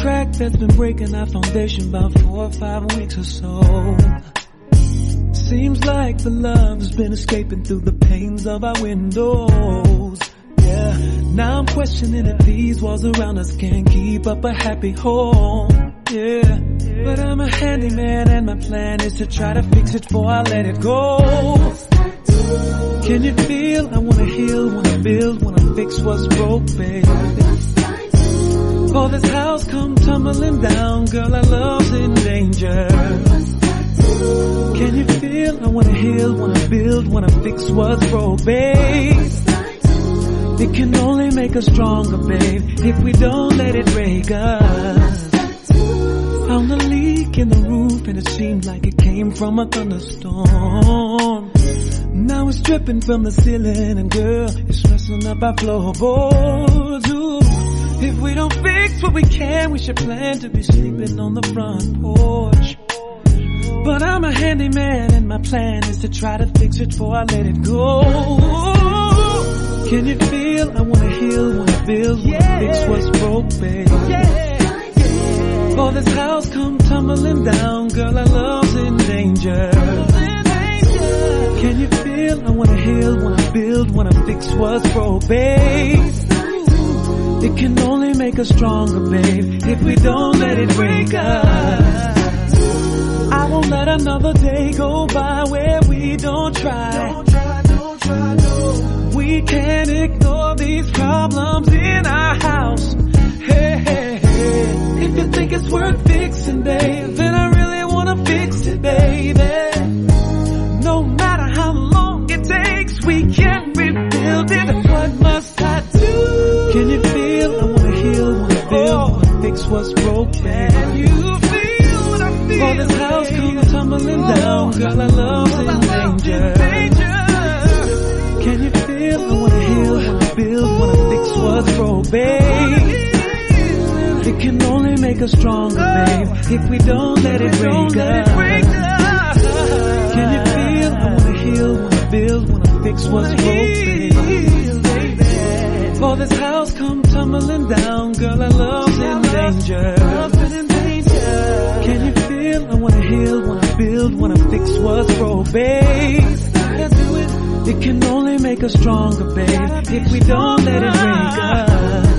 crack that's been breaking our foundation about 4 or 5 weeks or so. Seems like the love has been escaping through the panes of our windows. Yeah, now I'm questioning if these walls around us can keep up a happy home. Yeah, but I'm a handyman and my plan is to try to fix it before I let it go. Can you feel? I wanna heal, wanna build, wanna fix what's broke, baby. Before this house come tumbling down, girl, our love's in danger. Can you feel? I wanna heal, wanna build, wanna fix what's broke, babe. It can only make us stronger, babe, if we don't let it break us. Found a leak in the roof and it seemed like it came from a thunderstorm. Now it's dripping from the ceiling and girl, it's messing up our floorboards. Ooh. If we don't fix what we can, we should plan to be sleeping on the front porch. But I'm a handyman and my plan is to try to fix it before I let it go. Can you feel? I wanna heal, wanna build, wanna fix what's broke, babe. Before this house come tumbling down, girl, our love's in danger. Can you feel? I wanna heal, wanna build, wanna fix what's broke, babe. It can only make us stronger, babe, if we don't let it break us. I won't let another day go by where we don't try. We can't ignore these problems in our house. Hey, hey, hey. If you think it's worth fixing, babe, then I really wanna fix it, baby. No matter how long it takes, we can rebuild it. What must I do? Can you feel? I wanna heal, wanna build, wanna fix what's broke, babe. Can you feel what I feel? For this house comes tumbling down, girl, our love's in danger. Can you feel? I wanna heal, wanna build, wanna fix what's broke, babe. It can only make us stronger, babe, if we don't let it break us. Can you feel? I wanna heal, wanna build, wanna fix what's broke, babe. For this house come tumbling down, girl, our love's in danger. Can you feel? I wanna heal, wanna build, wanna fix what's broke, babe. It can only make us stronger, babe, if we don't let it break us.